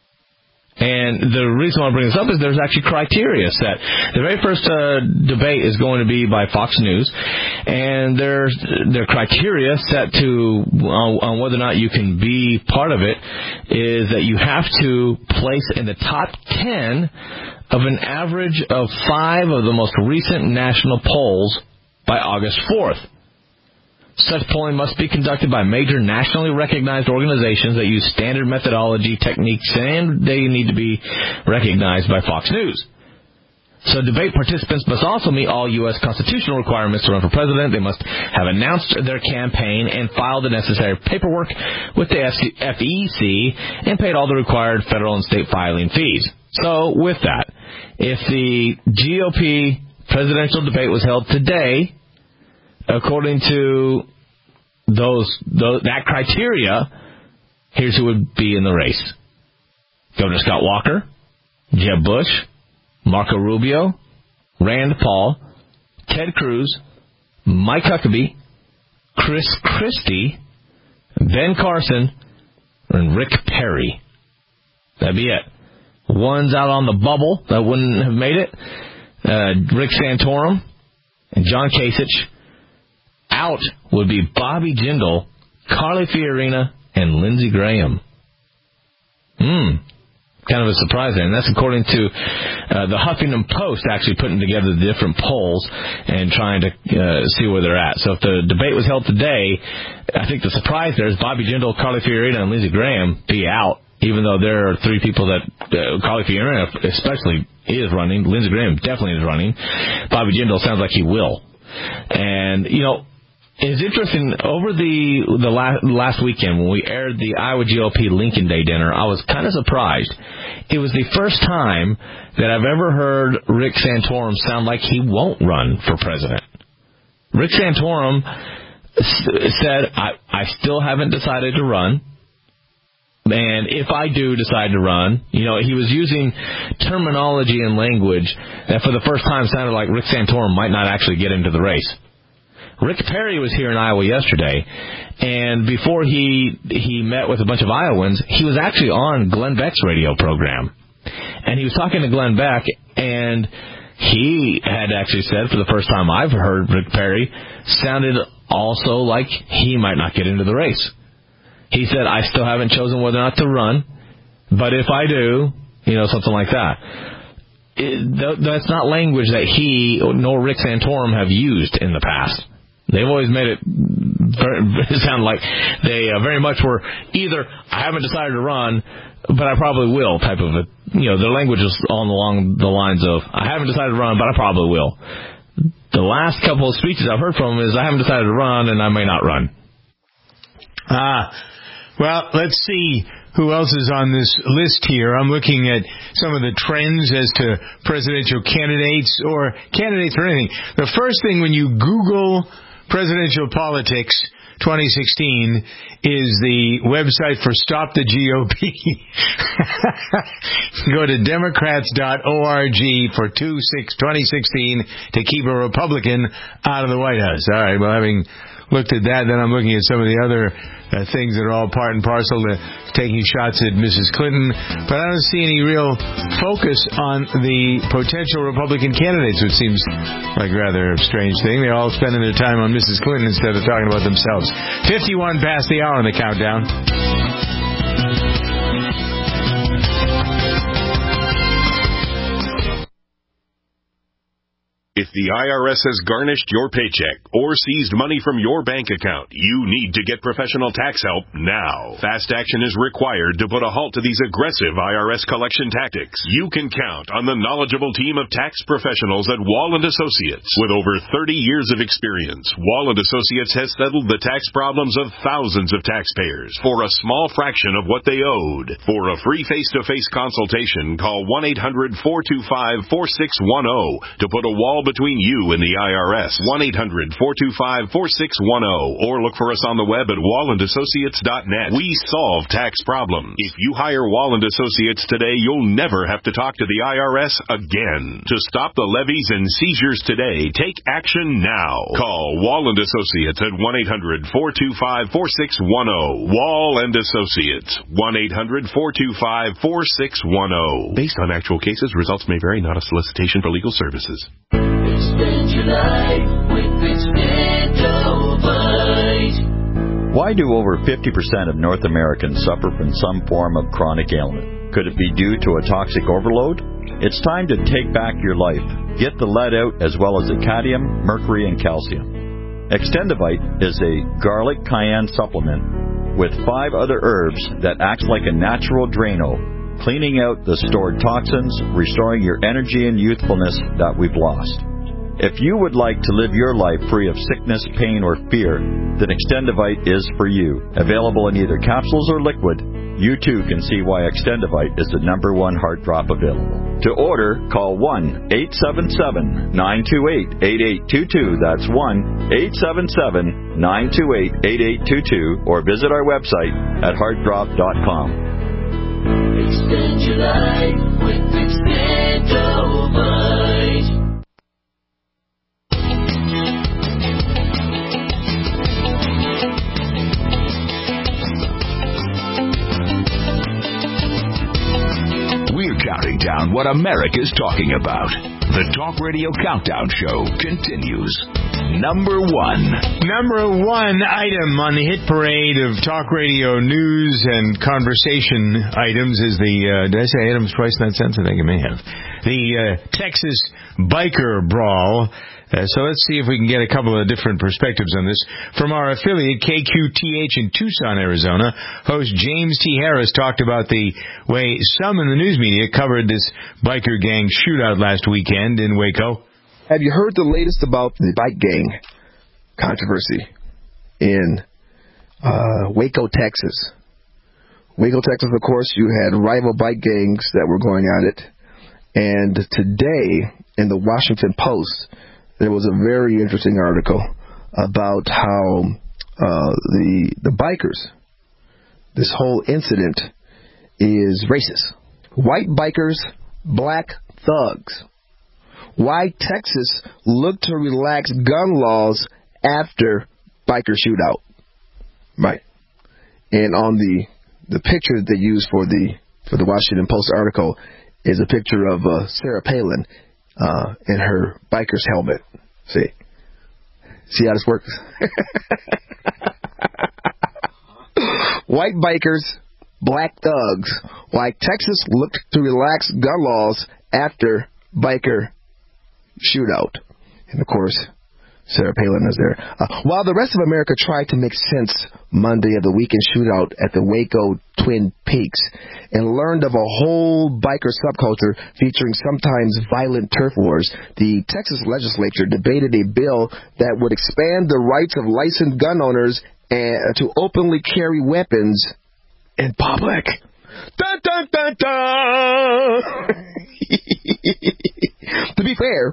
And the reason why I bring this up is there's actually criteria set. The very first uh, debate is going to be by Fox News, and there's their criteria set to on, on whether or not you can be part of it is that you have to place in the top ten of an average of five of the most recent national polls by August fourth. Such polling must be conducted by major nationally recognized organizations that use standard methodology, techniques, and they need to be recognized by Fox News. So debate participants must also meet all U S constitutional requirements to run for president. They must have announced their campaign and filed the necessary paperwork with the F E C and paid all the required federal and state filing fees. So with that, if the G O P presidential debate was held today, according to those, those that criteria, here's who would be in the race. Governor Scott Walker, Jeb Bush, Marco Rubio, Rand Paul, Ted Cruz, Mike Huckabee, Chris Christie, Ben Carson, and Rick Perry. That'd be it. Ones out on the bubble that wouldn't have made it, uh, Rick Santorum and John Kasich. Out would be Bobby Jindal, Carly Fiorina, and Lindsey Graham. Hmm. Kind of a surprise there. And that's according to uh, the Huffington Post actually putting together the different polls and trying to uh, see where they're at. So if the debate was held today, I think the surprise there is Bobby Jindal, Carly Fiorina, and Lindsey Graham be out, even though there are three people that uh, Carly Fiorina especially is running. Lindsey Graham definitely is running. Bobby Jindal sounds like he will. And, you know, it's interesting, over the the last, last weekend when we aired the Iowa G O P Lincoln Day dinner, I was kind of surprised. It was the first time that I've ever heard Rick Santorum sound like he won't run for president. Rick Santorum said, I, I still haven't decided to run. And if I do decide to run, you know, he was using terminology and language that for the first time sounded like Rick Santorum might not actually get into the race. Rick Perry was here in Iowa yesterday, and before he he met with a bunch of Iowans, he was actually on Glenn Beck's radio program. And he was talking to Glenn Beck, and he had actually said, for the first time I've heard Rick Perry, sounded also like he might not get into the race. He said, I still haven't chosen whether or not to run, but if I do, you know, something like that. It, that's not language that he nor Rick Santorum have used in the past. They've always made it sound like they uh, very much were either, I haven't decided to run, but I probably will type of a, you know, their language is on along the lines of, I haven't decided to run, but I probably will. The last couple of speeches I've heard from him is, I haven't decided to run, and I may not run.
Ah, well, let's see who else is on this list here. I'm looking at some of the trends as to presidential candidates or candidates for anything. The first thing when you Google Presidential Politics twenty sixteen is the website for Stop the G O P. Go to democrats dot org for twenty sixteen to keep a Republican out of the White House. All right, well, having looked at that, then I'm looking at some of the other uh, things that are all part and parcel to taking shots at Missus Clinton, but I don't see any real focus on the potential Republican candidates, which seems like a rather strange thing. They're all spending their time on Missus Clinton instead of talking about themselves. fifty-one past the hour on the countdown.
If the I R S has garnished your paycheck or seized money from your bank account, you need to get professional tax help now. Fast action is required to put a halt to these aggressive I R S collection tactics. You can count on the knowledgeable team of tax professionals at Wall and Associates. With over thirty years of experience, Wall and Associates has settled the tax problems of thousands of taxpayers for a small fraction of what they owed. For a free face-to-face consultation, call one eight hundred four two five four six one zero to put a wall between you and the I R S. one eight hundred four two five four six one zero or look for us on the web at wall and associates dot net. We solve tax problems. If you hire Wall and Associates today, you'll never have to talk to the I R S again. To stop the levies and seizures today, take action now. Call Wall and Associates at one eight hundred four two five four six one zero. Wall and Associates, one eight hundred four two five four six one zero. Based on actual cases, results may vary, not a solicitation for legal services.
Expand your life with Expandovite.
Why do over fifty percent of North Americans suffer from some form of chronic ailment? Could it be due to a toxic overload? It's time to take back your life. Get the lead out as well as the cadmium, mercury, and calcium. Extendovite is a garlic cayenne supplement with five other herbs that acts like a natural Drano, cleaning out the stored toxins, restoring your energy and youthfulness that we've lost. If you would like to live your life free of sickness, pain, or fear, then Extendovite is for you. Available in either capsules or liquid, you too can see why Extendovite is the number one heart drop available. To order, call one eight seven seven nine two eight eight eight two two. That's one eight seven seven nine two eight eight eight two two, or visit our website at heart drop dot com.
Extend your life with Expandovite.
We're counting down what America's talking about. The Talk Radio Countdown Show continues. Number one.
Number one item on the hit parade of talk radio news and conversation items is the, uh, did I say items twice in that sense? I think I may have. The uh, Texas biker brawl. Uh, so let's see if we can get a couple of different perspectives on this. From our affiliate, K Q T H in Tucson, Arizona, host James T. Harris talked about the way some in the news media covered this biker gang shootout last weekend in Waco.
Have you heard the latest about the bike gang controversy in uh, Waco, Texas? Waco, Texas, of course, you had rival bike gangs that were going at it. And today, in the Washington Post, there was a very interesting article about how uh, the the bikers, this whole incident is racist. White bikers, black thugs. Why Texas looked to relax gun laws after biker shootout. Right. And on the the picture that they used for the for the Washington Post article is a picture of uh, Sarah Palin uh, in her biker's helmet. See? See how this works? White bikers, black thugs. Why Texas looked to relax gun laws after biker shootout. And, of course, Sarah Palin is there. Uh, while the rest of America tried to make sense Monday of the weekend shootout at the Waco Twin Peaks and learned of a whole biker subculture featuring sometimes violent turf wars, the Texas legislature debated a bill that would expand the rights of licensed gun owners and to openly carry weapons in public. Dun, dun, dun, dun. To be fair,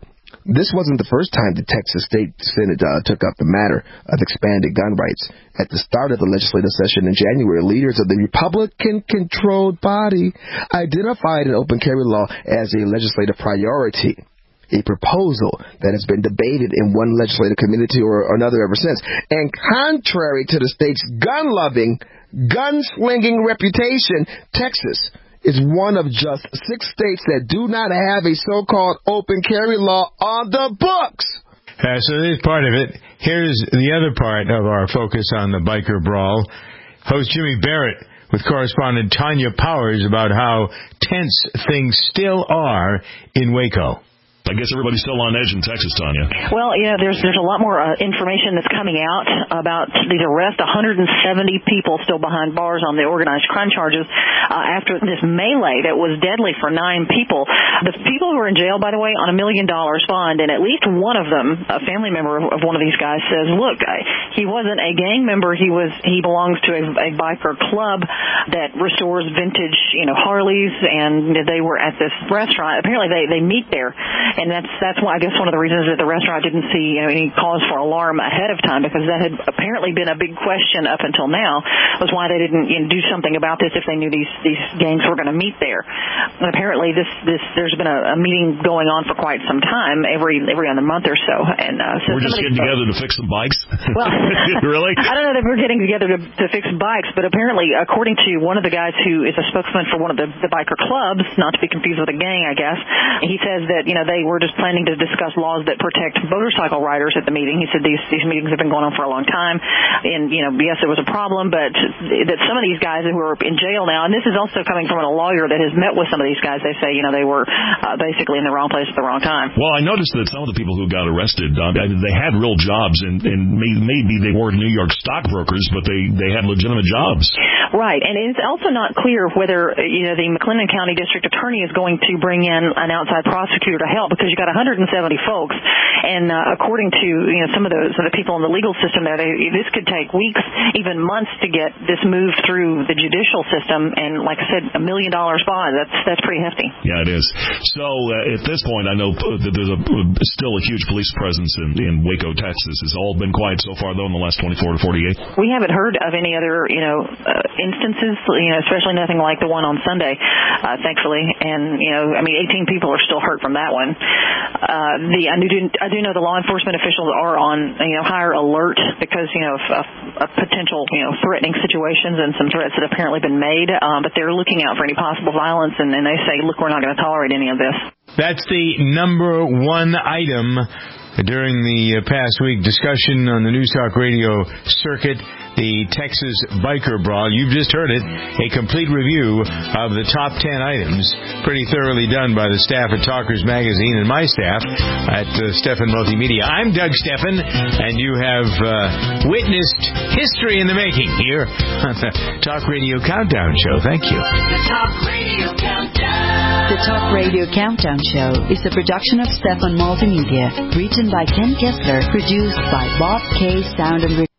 This wasn't the first time the Texas State Senate uh, took up the matter of expanded gun rights. At the start of the legislative session in January, leaders of the Republican-controlled body identified an open carry law as a legislative priority, a proposal that has been debated in one legislative committee or another ever since. And contrary to the state's gun-loving, gun-slinging reputation, Texas is one of just six states that do not have a so-called open carry law on the books.
Uh, so this is part of it. Here's the other part of our focus on the biker brawl. Host Jimmy Barrett with correspondent Tanya Powers about how tense things still are in Waco.
I guess everybody's still on edge in Texas, Tanya.
Well, yeah, there's there's a lot more uh, information that's coming out about these arrests. one hundred seventy people still behind bars on the organized crime charges uh, after this melee that was deadly for nine people. The people who are in jail, by the way, on a million dollars bond, and at least one of them, a family member of one of these guys, says, "Look, I, he wasn't a gang member. He was he belongs to a, a biker club that restores vintage, you know, Harleys, and they were at this restaurant. Apparently, they they meet there." And that's that's why I guess one of the reasons that the restaurant didn't see you know, any cause for alarm ahead of time, because that had apparently been a big question up until now, was why they didn't you know, do something about this if they knew these these gangs were going to meet there. And apparently this this there's been a, a meeting going on for quite some time, every every other month or so. And uh, so
we're just getting
folks,
together to fix some bikes.
Well,
really?
I don't know that we're getting together to, to fix bikes, but apparently, according to one of the guys who is a spokesman for one of the, the biker clubs, not to be confused with a gang, I guess, he says that you know they were just planning to discuss laws that protect motorcycle riders at the meeting. He said these these meetings have been going on for a long time, and you know, yes, there was a problem, but that some of these guys who are in jail now, and this is also coming from a lawyer that has met with some of these guys. They say you know they were uh, basically in the wrong place at the wrong time.
Well, I noticed that some of the people who got arrested, uh, they had real jobs, and, and maybe they weren't New York stockbrokers, but they they had legitimate jobs.
Right, and it's also not clear whether you know the McLennan County District Attorney is going to bring in an outside prosecutor to help, because you got one hundred seventy folks, and uh, according to you know some of those the people in the legal system there, they, this could take weeks, even months, to get this moved through the judicial system. And like I said, a million dollars bond, that's that's pretty hefty.
Yeah, it is. So uh, at this point, I know that there's a, still a huge police presence in, in Waco, Texas. Has all been quiet so far, though, in the last twenty-four to forty-eight?
We haven't heard of any other you know uh, instances, you know, especially nothing like the one on Sunday, uh, thankfully. And you know, I mean, eighteen people are still hurt from that one. Uh, the I do I do know the law enforcement officials are on you know higher alert because you know of, of, of potential you know threatening situations and some threats that have apparently been made, um, but they're looking out for any possible violence, and, and they say, look, we're not going to tolerate any of this.
That's the number one item during the past week discussion on the News Talk Radio circuit, the Texas Biker Brawl. You've just heard it, a complete review of the top ten items, pretty thoroughly done by the staff at Talkers Magazine and my staff at uh, Stephan Multimedia. I'm Doug Stephan, and you have uh, witnessed history in the making here on the Talk Radio Countdown Show. Thank you.
The Talk Radio Countdown.
The Talk Radio Countdown Show is a production of Stephan Multimedia, written by Ken Kessler, produced by Bob K. Sound and Recording.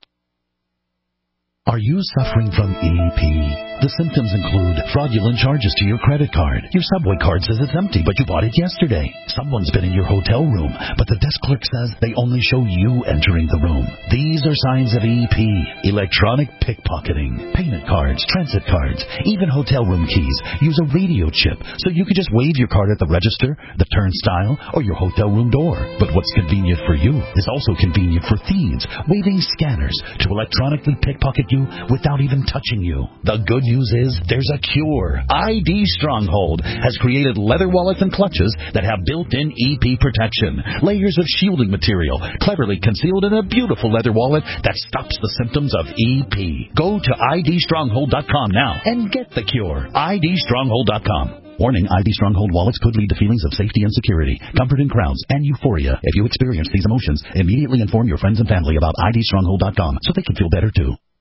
Are you suffering from E P? The symptoms include fraudulent charges to your credit card. Your subway card says it's empty, but you bought it yesterday. Someone's been in your hotel room, but the desk clerk says they only show you entering the room. These are signs of E P. Electronic pickpocketing. Payment cards, transit cards, even hotel room keys use a radio chip, so you can just wave your card at the register, the turnstile, or your hotel room door. But what's convenient for you is also convenient for thieves, waving scanners to electronically pickpocket you without even touching you. The good news is there's a cure. I D Stronghold has created leather wallets and clutches that have built-in E P protection. Layers of shielding material cleverly concealed in a beautiful leather wallet that stops the symptoms of E P. Go to I D stronghold dot com now and get the cure. I D stronghold dot com. Warning, I D Stronghold wallets could lead to feelings of safety and security, comfort and crowns, and euphoria. If you experience these emotions, immediately inform your friends and family about I D stronghold dot com so they can feel better too.